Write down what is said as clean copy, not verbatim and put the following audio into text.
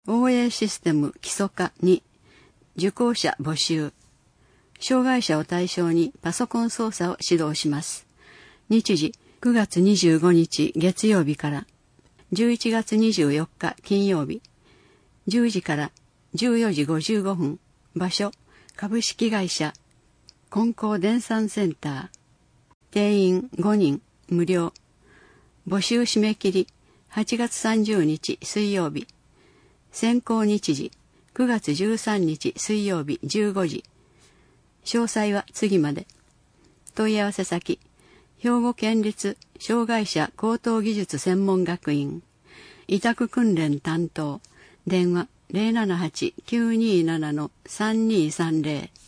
OA システム基礎科2、受講者募集。障害者を対象にパソコン操作を指導します。日時9月25日月曜日から11月24日金曜日、10時から14時55分、場所、株式会社、金光電産センター、定員5人、無料。募集締め切り、8月30日水曜日。選考日時、9月13日水曜日15時。詳細は次まで。問い合わせ先、兵庫県立障害者高等技術専門学院、委託訓練担当、電話078-927-3230